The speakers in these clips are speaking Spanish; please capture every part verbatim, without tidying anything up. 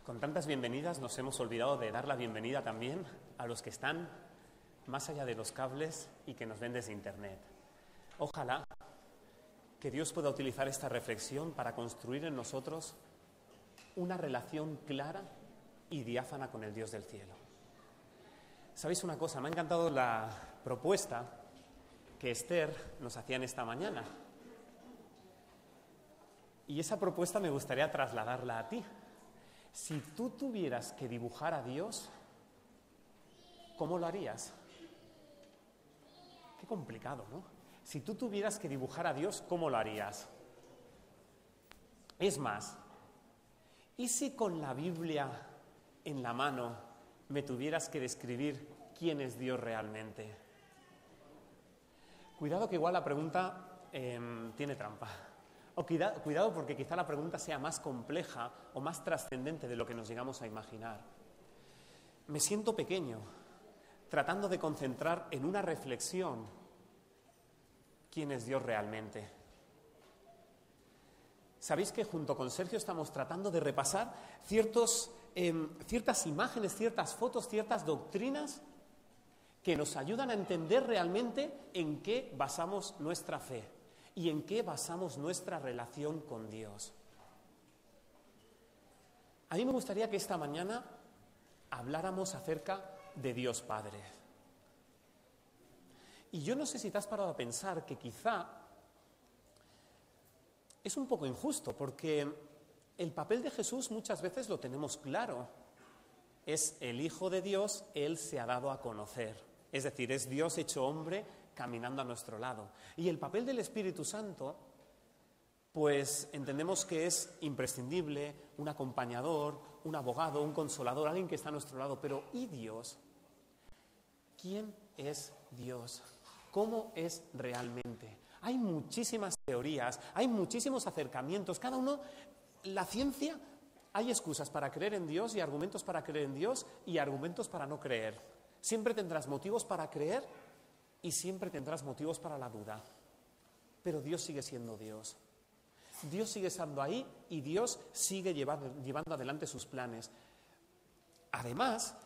Con tantas bienvenidas nos hemos olvidado de dar la bienvenida también a los que están más allá de los cables y que nos ven desde Internet. Ojalá que Dios pueda utilizar esta reflexión para construir en nosotros una relación clara y diáfana con el Dios del cielo. ¿Sabéis una cosa? Me ha encantado la propuesta que Esther nos hacía en esta mañana. Y esa propuesta me gustaría trasladarla a ti. Si tú tuvieras que dibujar a Dios, ¿cómo lo harías? Qué complicado, ¿no? Si tú tuvieras que dibujar a Dios, ¿cómo lo harías? Es más, ¿y si con la Biblia en la mano me tuvieras que describir quién es Dios realmente? Cuidado que igual la pregunta eh, tiene trampa. O cuida, cuidado porque quizá la pregunta sea más compleja o más trascendente de lo que nos llegamos a imaginar. Me siento pequeño, tratando de concentrar en una reflexión quién es Dios realmente. ¿Sabéis que junto con Sergio estamos tratando de repasar ciertos, eh, ciertas imágenes, ciertas fotos, ciertas doctrinas que nos ayudan a entender realmente en qué basamos nuestra fe y en qué basamos nuestra relación con Dios? A mí me gustaría que esta mañana habláramos acerca de Dios Padre. Y yo no sé si te has parado a pensar que quizá es un poco injusto, porque el papel de Jesús muchas veces lo tenemos claro. Es el Hijo de Dios, Él se ha dado a conocer. Es decir, es Dios hecho hombre caminando a nuestro lado. Y el papel del Espíritu Santo, pues entendemos que es imprescindible, un acompañador, un abogado, un consolador, alguien que está a nuestro lado. Pero ¿y Dios? ¿Quién es Dios? ¿Cómo es realmente? Hay muchísimas teorías, hay muchísimos acercamientos. Cada uno, la ciencia, hay excusas para creer en Dios y argumentos para creer en Dios y argumentos para no creer. Siempre tendrás motivos para creer y siempre tendrás motivos para la duda. Pero Dios sigue siendo Dios. Dios sigue estando ahí y Dios sigue llevando, llevando adelante sus planes. Además,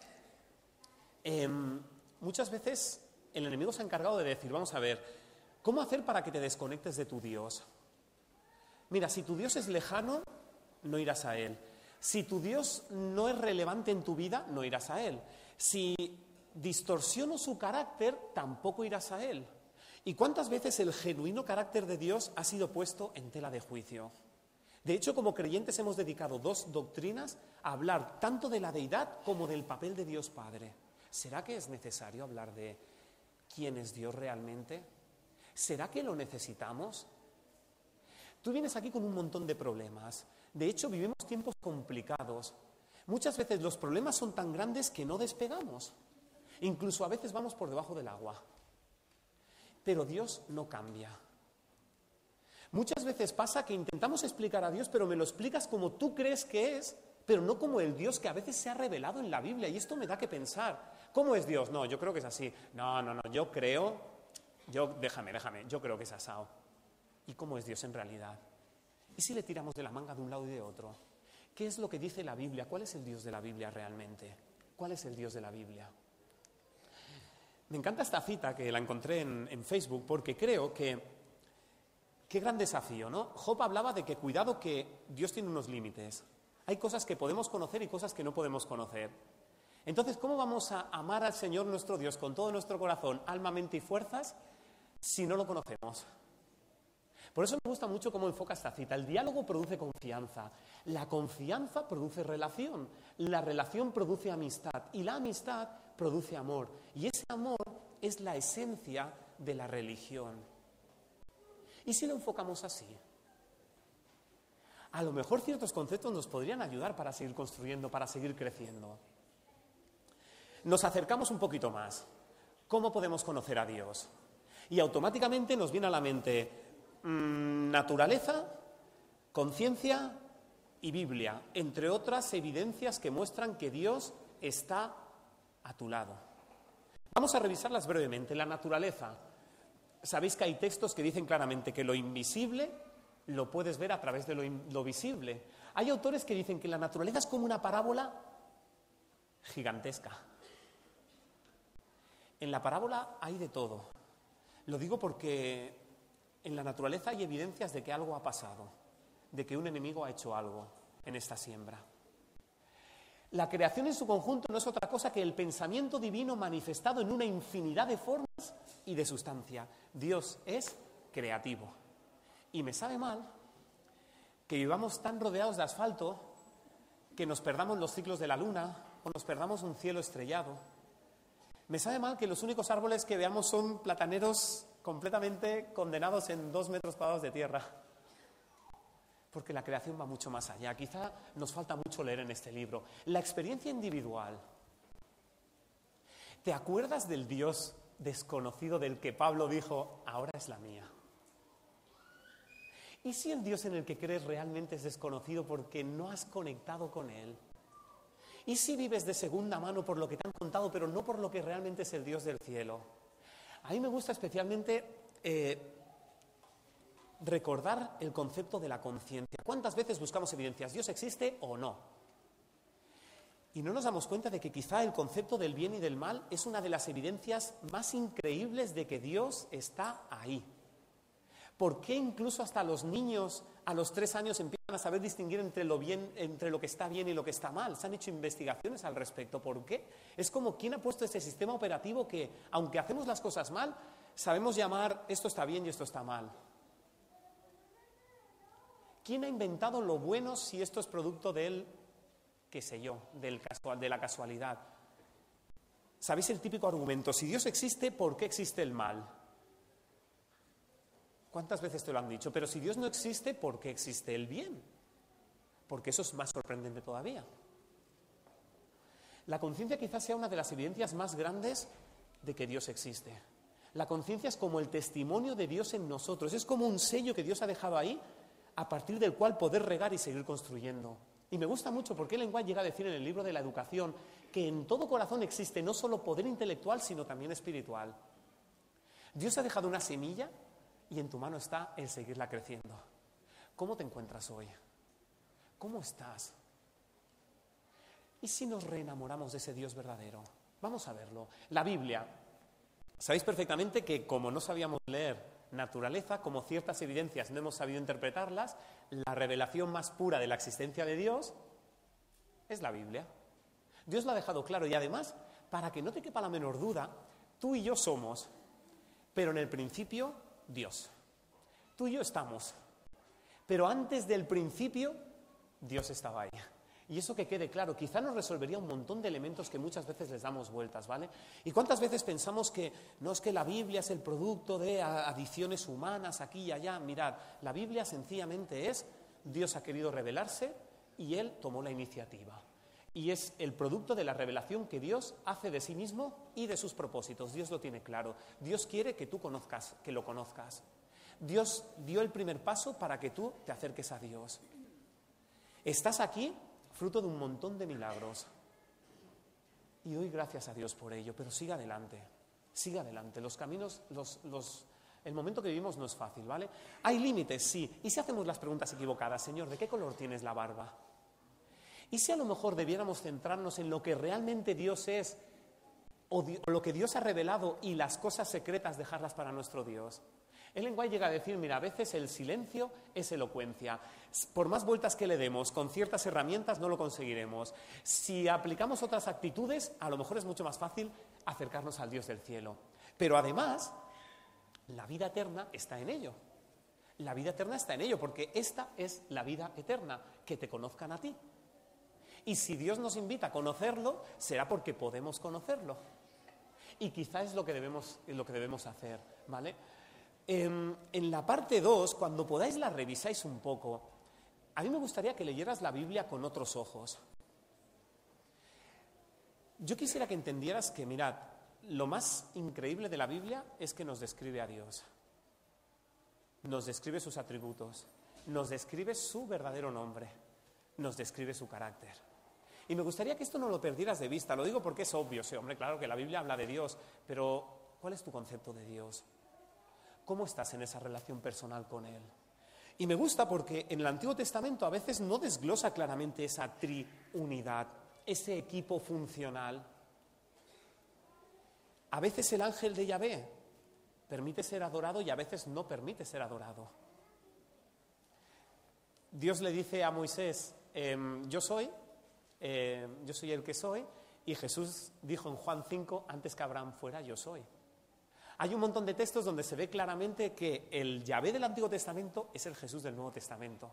eh, muchas veces el enemigo se ha encargado de decir, vamos a ver, ¿cómo hacer para que te desconectes de tu Dios? Mira, si tu Dios es lejano, no irás a Él. Si tu Dios no es relevante en tu vida, no irás a Él. Si distorsiono su carácter, tampoco irás a Él. ¿Y cuántas veces el genuino carácter de Dios ha sido puesto en tela de juicio? De hecho, como creyentes hemos dedicado dos doctrinas a hablar tanto de la deidad como del papel de Dios Padre. ¿Será que es necesario hablar de quién es Dios realmente? ¿Será que lo necesitamos? Tú vienes aquí con un montón de problemas. De hecho, vivimos tiempos complicados. Muchas veces los problemas son tan grandes que no despegamos. Incluso a veces vamos por debajo del agua. Pero Dios no cambia. Muchas veces pasa que intentamos explicar a Dios, pero me lo explicas como tú crees que es, pero no como el Dios que a veces se ha revelado en la Biblia. Y esto me da que pensar. ¿Cómo es Dios? No, yo creo que es así. No, no, no, yo creo, yo, déjame, déjame, yo creo que es asado. ¿Y cómo es Dios en realidad? ¿Y si le tiramos de la manga de un lado y de otro? ¿Qué es lo que dice la Biblia? ¿Cuál es el Dios de la Biblia realmente? ¿Cuál es el Dios de la Biblia? Me encanta esta cita que la encontré en, en Facebook porque creo que qué gran desafío, ¿no? Job hablaba de que cuidado que Dios tiene unos límites. Hay cosas que podemos conocer y cosas que no podemos conocer. Entonces, ¿cómo vamos a amar al Señor nuestro Dios con todo nuestro corazón, alma, mente y fuerzas si no lo conocemos? Por eso me gusta mucho cómo enfoca esta cita. El diálogo produce confianza, la confianza produce relación, la relación produce amistad y la amistad produce amor. Y ese amor es la esencia de la religión. ¿Y si lo enfocamos así? A lo mejor ciertos conceptos nos podrían ayudar para seguir construyendo, para seguir creciendo. Nos acercamos un poquito más. ¿Cómo podemos conocer a Dios? Y automáticamente nos viene a la mente mmm, naturaleza, conciencia y Biblia, entre otras evidencias que muestran que Dios está a tu lado. Vamos a revisarlas brevemente. La naturaleza. Sabéis que hay textos que dicen claramente que lo invisible lo puedes ver a través de lo, in- lo visible. Hay autores que dicen que la naturaleza es como una parábola gigantesca. En la parábola hay de todo. Lo digo porque en la naturaleza hay evidencias de que algo ha pasado, de que un enemigo ha hecho algo en esta siembra. La creación en su conjunto no es otra cosa que el pensamiento divino manifestado en una infinidad de formas y de sustancia. Dios es creativo. Y me sabe mal que vivamos tan rodeados de asfalto que nos perdamos los ciclos de la luna o nos perdamos un cielo estrellado. Me sabe mal que los únicos árboles que veamos son plataneros completamente condenados en dos metros cuadrados de tierra. Porque la creación va mucho más allá. Quizá nos falta mucho leer en este libro. La experiencia individual. ¿Te acuerdas del Dios desconocido del que Pablo dijo, ahora es la mía? ¿Y si el Dios en el que crees realmente es desconocido porque no has conectado con Él? ¿Y si vives de segunda mano por lo que te han contado, pero no por lo que realmente es el Dios del cielo? A mí me gusta especialmente eh, recordar el concepto de la conciencia. ¿Cuántas veces buscamos evidencias? ¿Dios existe o no? Y no nos damos cuenta de que quizá el concepto del bien y del mal es una de las evidencias más increíbles de que Dios está ahí. ¿Por qué incluso hasta los niños a los tres años empiezan a saber distinguir entre lo bien, entre lo que está bien y lo que está mal? Se han hecho investigaciones al respecto. ¿Por qué? Es como quién ha puesto ese sistema operativo que, aunque hacemos las cosas mal, sabemos llamar esto está bien y esto está mal. ¿Quién ha inventado lo bueno si esto es producto del, qué sé yo, del casual, de la casualidad? ¿Sabéis el típico argumento? Si Dios existe, ¿por qué existe el mal? ¿Cuántas veces te lo han dicho? Pero si Dios no existe, ¿por qué existe el bien? Porque eso es más sorprendente todavía. La conciencia quizás sea una de las evidencias más grandes de que Dios existe. La conciencia es como el testimonio de Dios en nosotros. Es como un sello que Dios ha dejado ahí, a partir del cual poder regar y seguir construyendo. Y me gusta mucho porque Ellen White llega a decir en el libro de la educación que en todo corazón existe no solo poder intelectual, sino también espiritual. Dios ha dejado una semilla y en tu mano está el seguirla creciendo. ¿Cómo te encuentras hoy? ¿Cómo estás? ¿Y si nos reenamoramos de ese Dios verdadero? Vamos a verlo. La Biblia. Sabéis perfectamente que como no sabíamos leer naturaleza, como ciertas evidencias no hemos sabido interpretarlas, la revelación más pura de la existencia de Dios es la Biblia. Dios lo ha dejado claro y además, para que no te quepa la menor duda, tú y yo somos, pero en el principio Dios. Tú y yo estamos, pero antes del principio Dios estaba ahí. Y eso que quede claro, quizá nos resolvería un montón de elementos que muchas veces les damos vueltas, ¿vale? ¿Y cuántas veces pensamos que no es que la Biblia es el producto de adiciones humanas aquí y allá? Mirad, la Biblia sencillamente es Dios ha querido revelarse y Él tomó la iniciativa. Y es el producto de la revelación que Dios hace de sí mismo y de sus propósitos. Dios lo tiene claro. Dios quiere que tú conozcas, que lo conozcas. Dios dio el primer paso para que tú te acerques a Dios. Estás aquí fruto de un montón de milagros. Y doy gracias a Dios por ello, pero siga adelante. Siga adelante. Los caminos, los, los, el momento que vivimos no es fácil, ¿vale? Hay límites, sí. ¿Y si hacemos las preguntas equivocadas? Señor, ¿de qué color tienes la barba? ¿Y si a lo mejor debiéramos centrarnos en lo que realmente Dios es o, di- o lo que Dios ha revelado y las cosas secretas dejarlas para nuestro Dios? Ellen White llega a decir, mira, a veces el silencio es elocuencia. Por más vueltas que le demos, con ciertas herramientas no lo conseguiremos. Si aplicamos otras actitudes, a lo mejor es mucho más fácil acercarnos al Dios del cielo. Pero además, la vida eterna está en ello. La vida eterna está en ello, porque esta es la vida eterna, que te conozcan a ti. Y si Dios nos invita a conocerlo, será porque podemos conocerlo. Y quizá es lo que debemos, lo que debemos hacer, ¿vale? En, en la parte dos, cuando podáis la revisáis un poco, a mí me gustaría que leyeras la Biblia con otros ojos. Yo quisiera que entendieras que, mirad, lo más increíble de la Biblia es que nos describe a Dios. Nos describe sus atributos, nos describe su verdadero nombre, nos describe su carácter. Y me gustaría que esto no lo perdieras de vista. Lo digo porque es obvio, sí, hombre, claro que la Biblia habla de Dios, pero ¿cuál es tu concepto de Dios? ¿Cómo estás en esa relación personal con Él? Y me gusta porque en el Antiguo Testamento a veces no desglosa claramente esa triunidad, ese equipo funcional. A veces el ángel de Yahvé permite ser adorado y a veces no permite ser adorado. Dios le dice a Moisés, eh, yo soy, eh, yo soy el que soy, y Jesús dijo en Juan cinco, antes que Abraham fuera, yo soy. Hay un montón de textos donde se ve claramente que el Yahvé del Antiguo Testamento es el Jesús del Nuevo Testamento.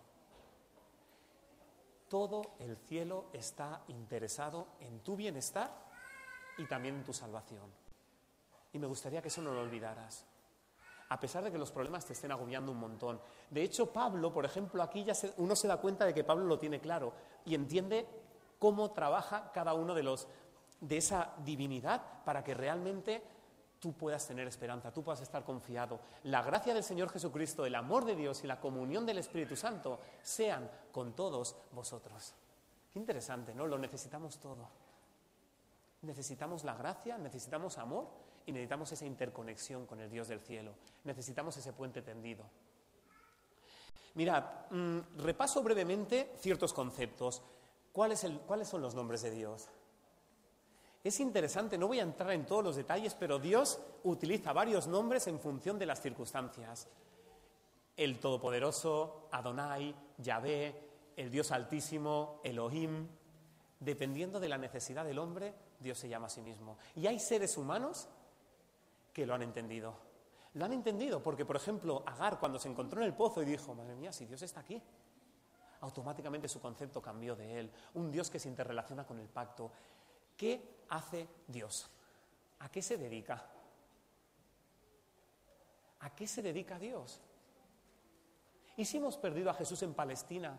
Todo el cielo está interesado en tu bienestar y también en tu salvación. Y me gustaría que eso no lo olvidaras, a pesar de que los problemas te estén agobiando un montón. De hecho, Pablo, por ejemplo, aquí ya se, uno se da cuenta de que Pablo lo tiene claro y entiende cómo trabaja cada uno de los de esa divinidad para que realmente tú puedas tener esperanza, tú puedas estar confiado. La gracia del Señor Jesucristo, el amor de Dios y la comunión del Espíritu Santo sean con todos vosotros. Qué interesante, ¿no? Lo necesitamos todo. Necesitamos la gracia, necesitamos amor y necesitamos esa interconexión con el Dios del cielo. Necesitamos ese puente tendido. Mirad, mmm, repaso brevemente ciertos conceptos. ¿Cuál es el, ¿Cuáles son los nombres de Dios? Es interesante, no voy a entrar en todos los detalles, pero Dios utiliza varios nombres en función de las circunstancias. El Todopoderoso, Adonai, Yahvé, el Dios Altísimo, Elohim. Dependiendo de la necesidad del hombre, Dios se llama a sí mismo. Y hay seres humanos que lo han entendido. Lo han entendido porque, por ejemplo, Agar, cuando se encontró en el pozo y dijo, madre mía, si Dios está aquí, automáticamente su concepto cambió de él. Un Dios que se interrelaciona con el pacto. ¿Qué hace Dios? ¿A qué se dedica? ¿A qué se dedica Dios? ¿Y si hemos perdido a Jesús en Palestina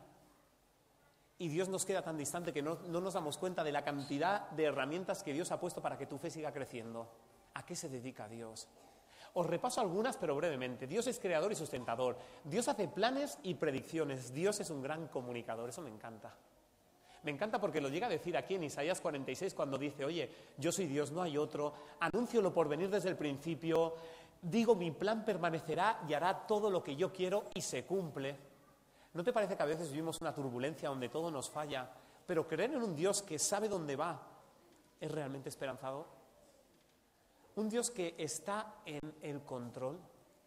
y Dios nos queda tan distante que no, no nos damos cuenta de la cantidad de herramientas que Dios ha puesto para que tu fe siga creciendo? ¿A qué se dedica Dios? Os repaso algunas, pero brevemente. Dios es creador y sustentador. Dios hace planes y predicciones. Dios es un gran comunicador. Eso me encanta. Me encanta porque lo llega a decir aquí en Isaías cuarenta y seis cuando dice, oye, yo soy Dios, no hay otro, anuncio lo por venir desde el principio, digo mi plan permanecerá y hará todo lo que yo quiero y se cumple. ¿No te parece que a veces vivimos una turbulencia donde todo nos falla, pero creer en un Dios que sabe dónde va es realmente esperanzador? Un Dios que está en el control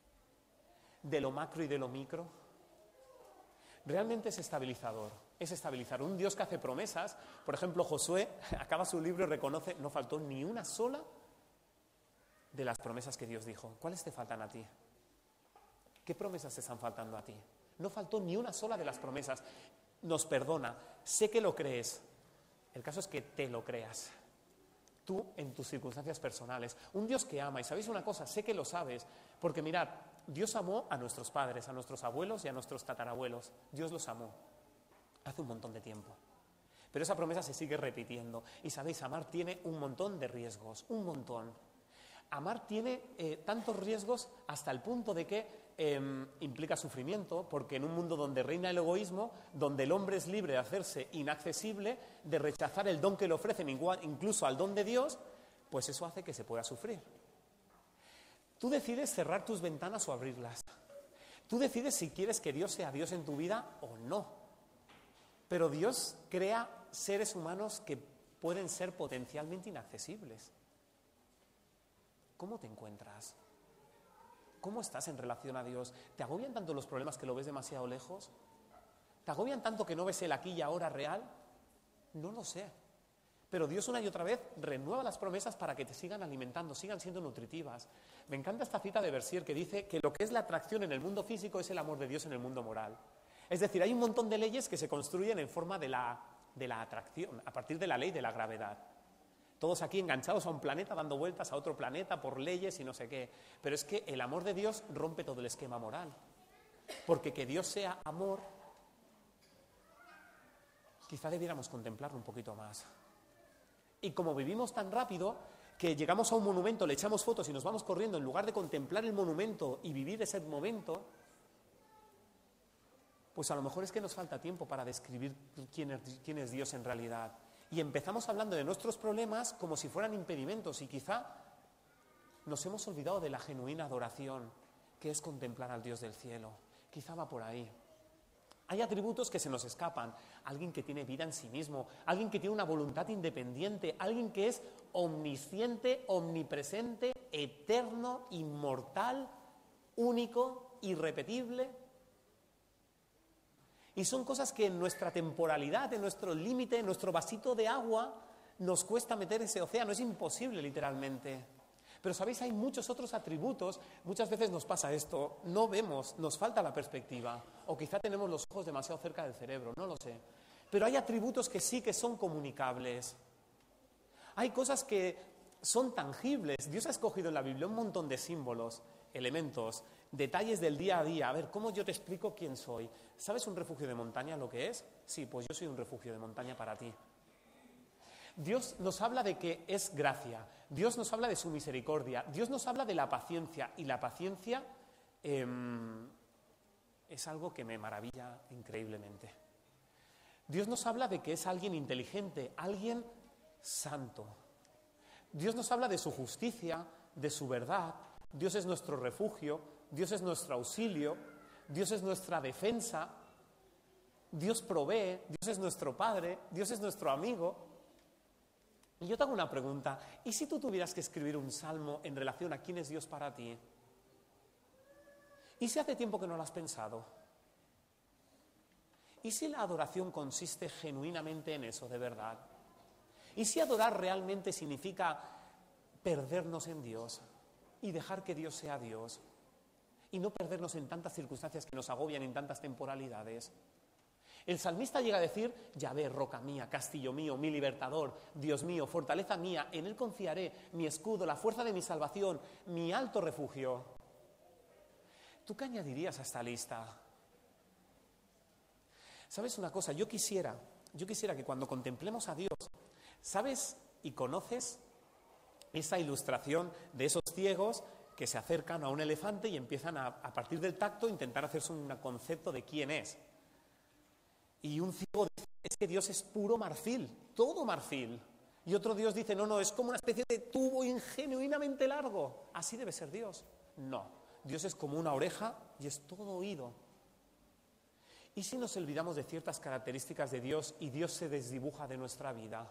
de lo macro y de lo micro, realmente es estabilizador. Es estabilizar. Un Dios que hace promesas. Por ejemplo, Josué acaba su libro y reconoce, no faltó ni una sola de las promesas que Dios dijo. ¿Cuáles te faltan a ti? ¿Qué promesas te están faltando a ti? No faltó ni una sola de las promesas. Nos perdona. Sé que lo crees. El caso es que te lo creas. Tú en tus circunstancias personales. Un Dios que ama. Y ¿sabéis una cosa? Sé que lo sabes. Porque mirad, Dios amó a nuestros padres, a nuestros abuelos y a nuestros tatarabuelos. Dios los amó. Hace un montón de tiempo. Pero esa promesa se sigue repitiendo. Y sabéis, amar tiene un montón de riesgos, un montón. Amar tiene eh, tantos riesgos hasta el punto de que eh, implica sufrimiento, porque en un mundo donde reina el egoísmo, donde el hombre es libre de hacerse inaccesible, de rechazar el don que le ofrecen, igual, incluso al don de Dios, pues eso hace que se pueda sufrir. Tú decides cerrar tus ventanas o abrirlas. Tú decides si quieres que Dios sea Dios en tu vida o no. Pero Dios crea seres humanos que pueden ser potencialmente inaccesibles. ¿Cómo te encuentras? ¿Cómo estás en relación a Dios? ¿Te agobian tanto los problemas que lo ves demasiado lejos? ¿Te agobian tanto que no ves el aquí y ahora real? No lo sé. Pero Dios una y otra vez renueva las promesas para que te sigan alimentando, sigan siendo nutritivas. Me encanta esta cita de Bercier que dice que lo que es la atracción en el mundo físico es el amor de Dios en el mundo moral. Es decir, hay un montón de leyes que se construyen en forma de la, de la atracción, a partir de la ley de la gravedad. Todos aquí enganchados a un planeta, dando vueltas a otro planeta por leyes y no sé qué. Pero es que el amor de Dios rompe todo el esquema moral. Porque que Dios sea amor, quizá debiéramos contemplarlo un poquito más. Y como vivimos tan rápido, que llegamos a un monumento, le echamos fotos y nos vamos corriendo, en lugar de contemplar el monumento y vivir ese momento, pues a lo mejor es que nos falta tiempo para describir quién es, quién es Dios en realidad. Y empezamos hablando de nuestros problemas como si fueran impedimentos y quizá nos hemos olvidado de la genuina adoración, que es contemplar al Dios del cielo. Quizá va por ahí. Hay atributos que se nos escapan. Alguien que tiene vida en sí mismo, alguien que tiene una voluntad independiente, alguien que es omnisciente, omnipresente, eterno, inmortal, único, irrepetible. Y son cosas que en nuestra temporalidad, en nuestro límite, en nuestro vasito de agua, nos cuesta meter ese océano. Es imposible, literalmente. Pero, ¿sabéis? Hay muchos otros atributos. Muchas veces nos pasa esto. No vemos, nos falta la perspectiva. O quizá tenemos los ojos demasiado cerca del cerebro, no lo sé. Pero hay atributos que sí que son comunicables. Hay cosas que son tangibles. Dios ha escogido en la Biblia un montón de símbolos, elementos, detalles del día a día. A ver, ¿cómo yo te explico quién soy? ¿Sabes un refugio de montaña lo que es? Sí, pues yo soy un refugio de montaña para ti. Dios nos habla de que es gracia, Dios nos habla de su misericordia, Dios nos habla de la paciencia, y la paciencia eh, es algo que me maravilla increíblemente. Dios nos habla de que es alguien inteligente, alguien santo. Dios nos habla de su justicia, de su verdad. Dios es nuestro refugio, Dios es nuestro auxilio, Dios es nuestra defensa, Dios provee, Dios es nuestro Padre, Dios es nuestro amigo. Y yo te hago una pregunta, ¿y si tú tuvieras que escribir un salmo en relación a quién es Dios para ti? ¿Y si hace tiempo que no lo has pensado? ¿Y si la adoración consiste genuinamente en eso, de verdad? ¿Y si adorar realmente significa perdernos en Dios y dejar que Dios sea Dios? Y no perdernos en tantas circunstancias que nos agobian en tantas temporalidades. El salmista llega a decir: Yahvé, roca mía, castillo mío, mi libertador, Dios mío, fortaleza mía, en él confiaré, mi escudo, la fuerza de mi salvación, mi alto refugio. ¿Tú qué añadirías a esta lista? ¿Sabes una cosa? Yo quisiera, yo quisiera que cuando contemplemos a Dios, ¿sabes y conoces esa ilustración de esos ciegos que se acercan a un elefante y empiezan a, a partir del tacto, intentar hacerse un concepto de quién es? Y un ciego dice: es que Dios es puro marfil, todo marfil. Y otro Dios dice: no, no, es como una especie de tubo genuinamente largo. ¿Así debe ser Dios? No, Dios es como una oreja y es todo oído. ¿Y si nos olvidamos de ciertas características de Dios y Dios se desdibuja de nuestra vida?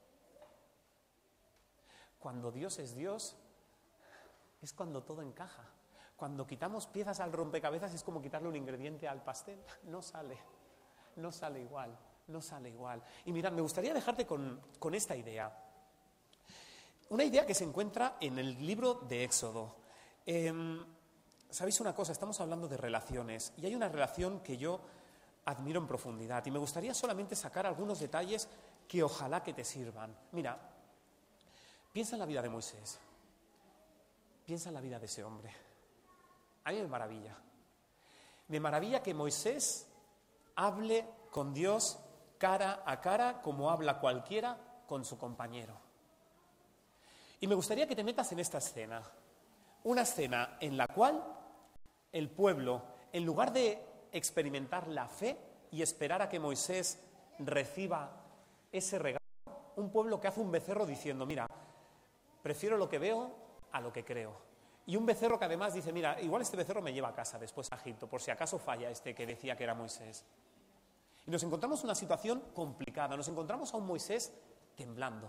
Cuando Dios es Dios, es cuando todo encaja. Cuando quitamos piezas al rompecabezas es como quitarle un ingrediente al pastel. No sale. No sale igual, no sale igual. Y mirad, me gustaría dejarte con, con esta idea. Una idea que se encuentra en el libro de Éxodo. Eh, ¿Sabéis una cosa? Estamos hablando de relaciones y hay una relación que yo admiro en profundidad y me gustaría solamente sacar algunos detalles que ojalá que te sirvan. Mira, piensa en la vida de Moisés. Piensa en la vida de ese hombre. A mí me maravilla. Me maravilla que Moisés hable con Dios cara a cara como habla cualquiera con su compañero. Y me gustaría que te metas en esta escena. Una escena en la cual el pueblo, en lugar de experimentar la fe y esperar a que Moisés reciba ese regalo, un pueblo que hace un becerro diciendo: mira, prefiero lo que veo a lo que creo. Y un becerro que además dice: mira, igual este becerro me lleva a casa después a Egipto, por si acaso falla este que decía que era Moisés. Y nos encontramos en una situación complicada, nos encontramos a un Moisés temblando.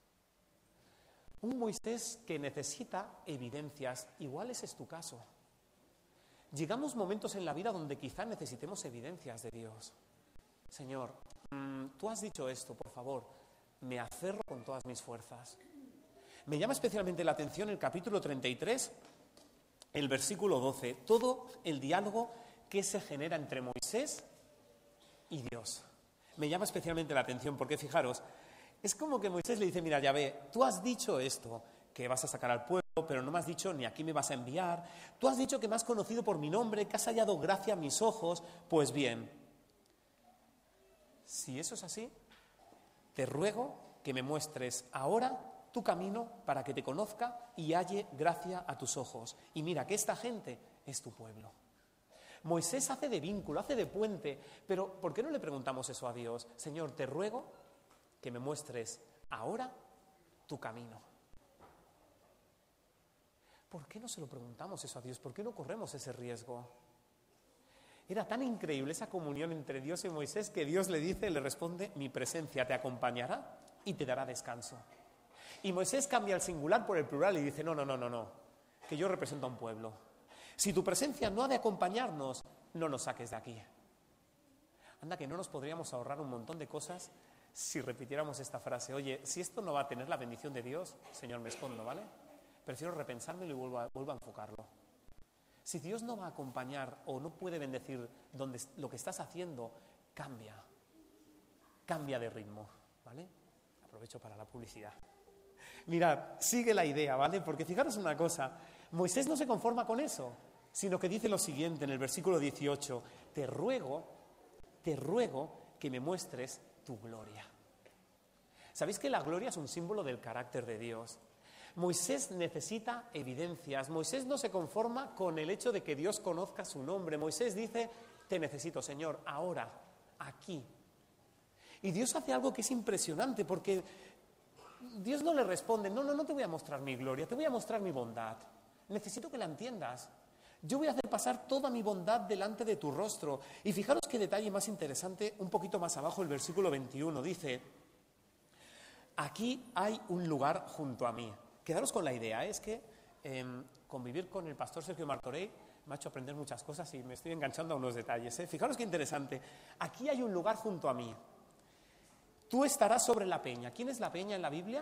Un Moisés que necesita evidencias, igual ese es tu caso. Llegamos momentos en la vida donde quizá necesitemos evidencias de Dios. Señor, mmm, tú has dicho esto, por favor, me aferro con todas mis fuerzas. Me llama especialmente la atención el capítulo treinta y tres, el versículo doce, todo el diálogo que se genera entre Moisés y Dios. Me llama especialmente la atención porque, fijaros, es como que Moisés le dice: mira, Yahvé, tú has dicho esto, que vas a sacar al pueblo, pero no me has dicho ni a quién me vas a enviar. Tú has dicho que me has conocido por mi nombre, que has hallado gracia a mis ojos. Pues bien, si eso es así, te ruego que me muestres ahora tu camino para que te conozca y halle gracia a tus ojos. Y mira que esta gente es tu pueblo. Moisés hace de vínculo, hace de puente, pero ¿por qué no le preguntamos eso a Dios? Señor, te ruego que me muestres ahora tu camino. ¿Por qué no se lo preguntamos eso a Dios? ¿Por qué no corremos ese riesgo? Era tan increíble esa comunión entre Dios y Moisés que Dios le dice, le responde, mi presencia te acompañará y te dará descanso. Y Moisés cambia el singular por el plural y dice, no, no, no, no, no, que yo represento a un pueblo. Si tu presencia no ha de acompañarnos, no nos saques de aquí. Anda que no nos podríamos ahorrar un montón de cosas si repitiéramos esta frase. Oye, si esto no va a tener la bendición de Dios, Señor, me escondo, ¿vale? Prefiero repensármelo y vuelvo a, vuelvo a enfocarlo. Si Dios no va a acompañar o no puede bendecir donde, lo que estás haciendo, cambia. Cambia de ritmo, ¿vale? Aprovecho para la publicidad. Mirad, sigue la idea, ¿vale? Porque fijaros una cosa, Moisés no se conforma con eso, sino que dice lo siguiente en el versículo dieciocho, te ruego, te ruego que me muestres tu gloria. ¿Sabéis que la gloria es un símbolo del carácter de Dios? Moisés necesita evidencias. Moisés no se conforma con el hecho de que Dios conozca su nombre. Moisés dice, te necesito, Señor, ahora, aquí. Y Dios hace algo que es impresionante porque Dios no le responde, no, no, no te voy a mostrar mi gloria, te voy a mostrar mi bondad. Necesito que la entiendas. Yo voy a hacer pasar toda mi bondad delante de tu rostro. Y fijaros qué detalle más interesante, un poquito más abajo, el versículo veintiuno, dice, aquí hay un lugar junto a mí. Quedaros con la idea, ¿eh? Es que eh, convivir con el pastor Sergio Martorell me ha hecho aprender muchas cosas y me estoy enganchando a unos detalles. ¿eh? Fijaros qué interesante. Aquí hay un lugar junto a mí. Tú estarás sobre la peña. ¿Quién es la peña en la Biblia?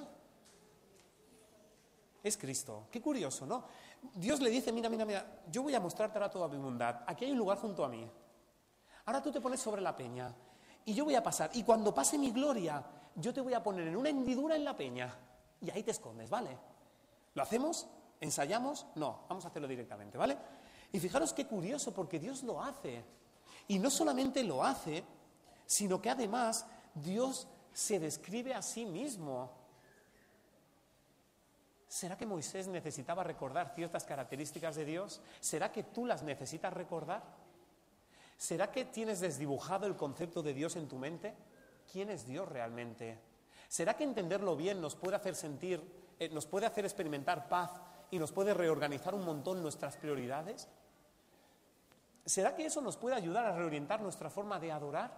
Es Cristo. Qué curioso, ¿no? Dios le dice, mira, mira, mira, yo voy a mostrarte ahora toda mi bondad. Aquí hay un lugar junto a mí. Ahora tú te pones sobre la peña y yo voy a pasar. Y cuando pase mi gloria, yo te voy a poner en una hendidura en la peña y ahí te escondes, ¿vale? ¿Lo hacemos? ¿Ensayamos? No, vamos a hacerlo directamente, ¿vale? Y fijaros qué curioso, porque Dios lo hace. Y no solamente lo hace, sino que además Dios se describe a sí mismo. ¿Será que Moisés necesitaba recordar ciertas características de Dios? ¿Será que tú las necesitas recordar? ¿Será que tienes desdibujado el concepto de Dios en tu mente? ¿Quién es Dios realmente? ¿Será que entenderlo bien nos puede hacer sentir, eh, nos puede hacer experimentar paz y nos puede reorganizar un montón nuestras prioridades? ¿Será que eso nos puede ayudar a reorientar nuestra forma de adorar?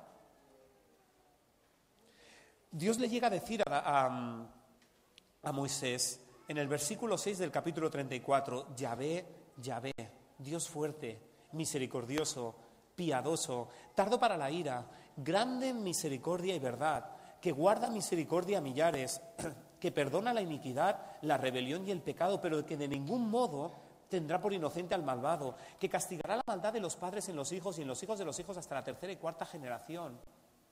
Dios le llega a decir a, a, a Moisés en el versículo seis del capítulo treinta y cuatro, Yahvé, Yahvé, Dios fuerte, misericordioso, piadoso, tardo para la ira, grande en misericordia y verdad, que guarda misericordia a millares, que perdona la iniquidad, la rebelión y el pecado, pero que de ningún modo tendrá por inocente al malvado, que castigará la maldad de los padres en los hijos y en los hijos de los hijos hasta la tercera y cuarta generación.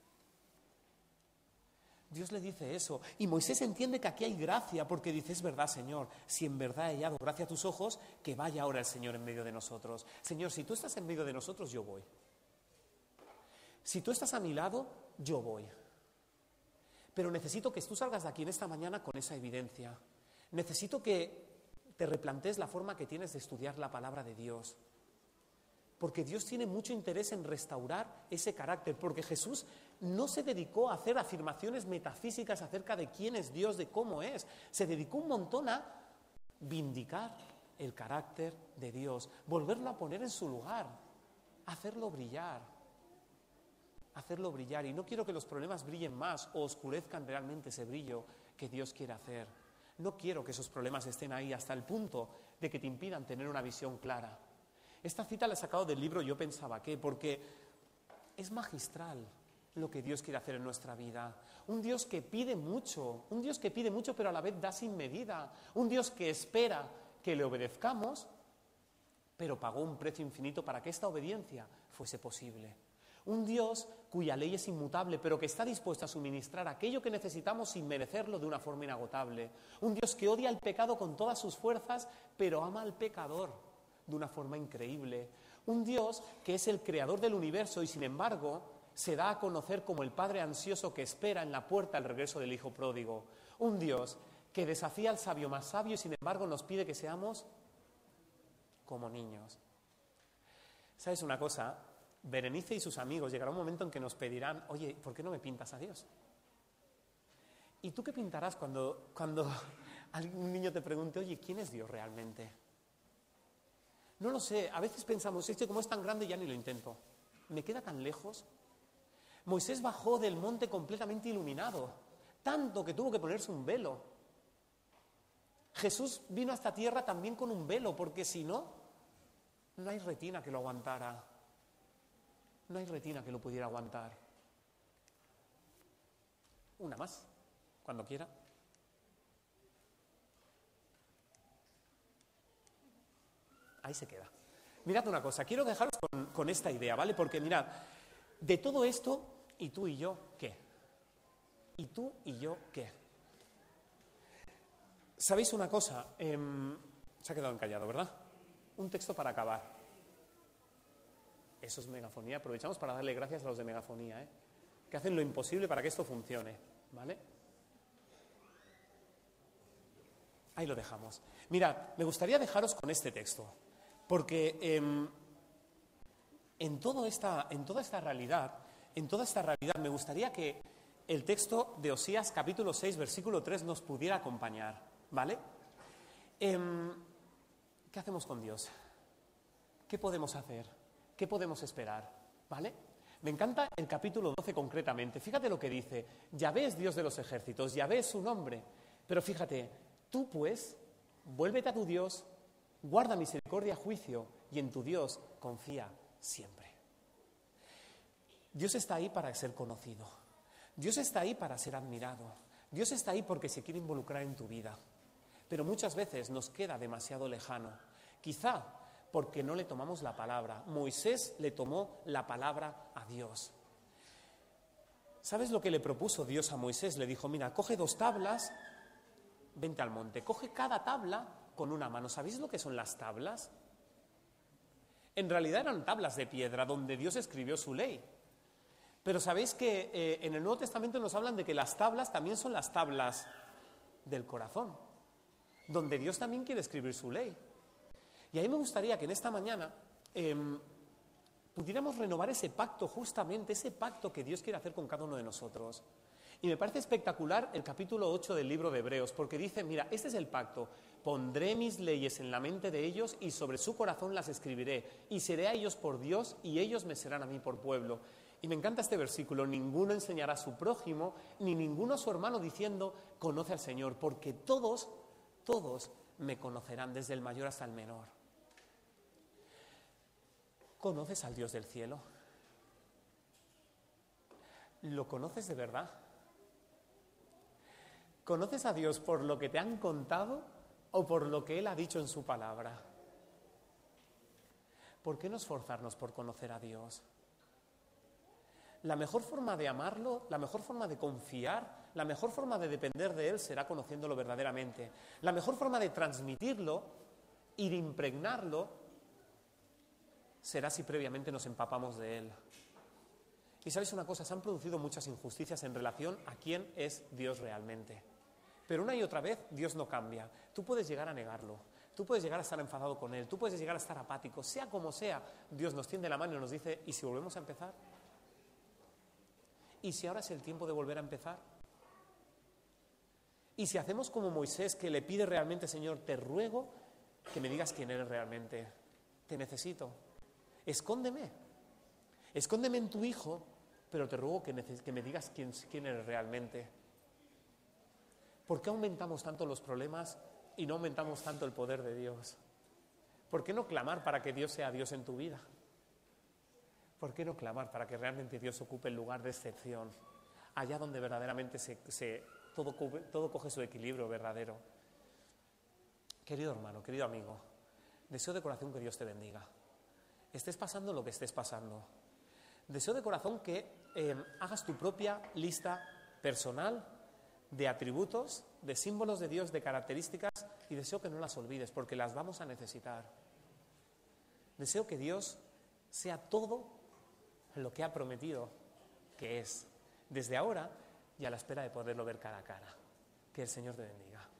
Dios le dice eso, y Moisés entiende que aquí hay gracia, porque dice, es verdad, Señor, si en verdad he hallado gracia a tus ojos, que vaya ahora el Señor en medio de nosotros. Señor, si tú estás en medio de nosotros, yo voy. Si tú estás a mi lado, yo voy. Pero necesito que tú salgas de aquí en esta mañana con esa evidencia. Necesito que te replantees la forma que tienes de estudiar la palabra de Dios. Porque Dios tiene mucho interés en restaurar ese carácter, porque Jesús no se dedicó a hacer afirmaciones metafísicas acerca de quién es Dios, de cómo es. Se dedicó un montón a vindicar el carácter de Dios, volverlo a poner en su lugar, hacerlo brillar, hacerlo brillar. Y no quiero que los problemas brillen más o oscurezcan realmente ese brillo que Dios quiere hacer. No quiero que esos problemas estén ahí hasta el punto de que te impidan tener una visión clara. Esta cita la he sacado del libro Yo pensaba que, porque es magistral lo que Dios quiere hacer en nuestra vida. Un Dios que pide mucho, un Dios que pide mucho pero a la vez da sin medida. Un Dios que espera que le obedezcamos, pero pagó un precio infinito para que esta obediencia fuese posible. Un Dios cuya ley es inmutable, pero que está dispuesto a suministrar aquello que necesitamos sin merecerlo de una forma inagotable. Un Dios que odia el pecado con todas sus fuerzas, pero ama al pecador de una forma increíble. Un Dios que es el creador del universo y, sin embargo, se da a conocer como el padre ansioso que espera en la puerta el regreso del hijo pródigo. Un Dios que desafía al sabio más sabio y, sin embargo, nos pide que seamos como niños. ¿Sabes una cosa? Berenice y sus amigos llegará un momento en que nos pedirán, oye, ¿por qué no me pintas a Dios? ¿Y tú qué pintarás cuando, cuando algún niño te pregunte, oye, ¿quién es Dios realmente? No lo sé, a veces pensamos, es que como es tan grande ya ni lo intento. me queda tan lejos. Moisés bajó del monte completamente iluminado, tanto que tuvo que ponerse un velo. Jesús vino a esta tierra también con un velo, porque si no, no hay retina que lo aguantara. No hay retina que lo pudiera aguantar. Una más, cuando quiera. Ahí se queda. Mirad una cosa, quiero dejaros con, con esta idea, ¿vale? Porque mirad, de todo esto, ¿y tú y yo qué? ¿Y tú y yo qué? ¿Sabéis una cosa? Eh, se ha quedado encallado, ¿verdad? Un texto para acabar. Eso es megafonía. Aprovechamos para darle gracias a los de megafonía, ¿eh? Que hacen lo imposible para que esto funcione, ¿vale? Ahí lo dejamos. Mirad, me gustaría dejaros con este texto, porque eh, en, todo esta, en toda esta realidad, en toda esta realidad, me gustaría que el texto de Osías, capítulo seis, versículo tres, nos pudiera acompañar, ¿vale? Eh, ¿Qué hacemos con Dios? ¿Qué podemos hacer? ¿Qué podemos esperar? ¿Vale? Me encanta el capítulo doce concretamente. Fíjate lo que dice. Yahvé es Dios de los ejércitos, Yahvé es su nombre. Pero fíjate, tú pues, vuélvete a tu Dios, guarda misericordia, juicio, y en tu Dios confía siempre. Dios está ahí para ser conocido. Dios está ahí para ser admirado. Dios está ahí porque se quiere involucrar en tu vida. Pero muchas veces nos queda demasiado lejano. Quizá porque no le tomamos la palabra. Moisés le tomó la palabra a Dios. ¿Sabes lo que le propuso Dios a Moisés? Le dijo, mira, coge dos tablas, vente al monte. Coge cada tabla con una mano. ¿Sabéis lo que son las tablas? En realidad eran tablas de piedra donde Dios escribió su ley. Pero sabéis que eh, en el Nuevo Testamento nos hablan de que las tablas también son las tablas del corazón, donde Dios también quiere escribir su ley. Y ahí me gustaría que en esta mañana eh, pudiéramos renovar ese pacto, justamente ese pacto que Dios quiere hacer con cada uno de nosotros. Y me parece espectacular el capítulo ocho del libro de Hebreos, porque dice, mira, este es el pacto, pondré mis leyes en la mente de ellos y sobre su corazón las escribiré, y seré a ellos por Dios y ellos me serán a mí por pueblo. Y me encanta este versículo, ninguno enseñará a su prójimo, ni ninguno a su hermano diciendo, conoce al Señor, porque todos, todos me conocerán, desde el mayor hasta el menor. ¿Conoces al Dios del cielo? ¿Lo conoces de verdad? ¿Conoces a Dios por lo que te han contado o por lo que Él ha dicho en su palabra? ¿Por qué no esforzarnos por conocer a Dios? La mejor forma de amarlo, la mejor forma de confiar, la mejor forma de depender de Él será conociéndolo verdaderamente. La mejor forma de transmitirlo y de impregnarlo será si previamente nos empapamos de Él. Y sabéis una cosa, se han producido muchas injusticias en relación a quién es Dios realmente. Pero una y otra vez Dios no cambia. Tú puedes llegar a negarlo, tú puedes llegar a estar enfadado con Él, tú puedes llegar a estar apático, sea como sea, Dios nos tiende la mano y nos dice, ¿y si volvemos a empezar? ¿Y si ahora es el tiempo de volver a empezar? ¿Y si hacemos como Moisés, que le pide realmente, Señor, te ruego que me digas quién eres realmente? Te necesito. Escóndeme. Escóndeme en tu Hijo, pero te ruego que, neces- que me digas quién, quién eres realmente. ¿Por qué aumentamos tanto los problemas y no aumentamos tanto el poder de Dios? ¿Por qué no clamar para que Dios sea Dios en tu vida? ¿Por qué no clamar para que realmente Dios ocupe el lugar de excepción, allá donde verdaderamente se, se, todo, todo coge su equilibrio verdadero? Querido hermano, querido amigo, deseo de corazón que Dios te bendiga. Estés pasando lo que estés pasando. Deseo de corazón que eh, hagas tu propia lista personal de atributos, de símbolos de Dios, de características, y deseo que no las olvides, porque las vamos a necesitar. Deseo que Dios sea todo lo que ha prometido que es, desde ahora y a la espera de poderlo ver cara a cara. Que el Señor te bendiga.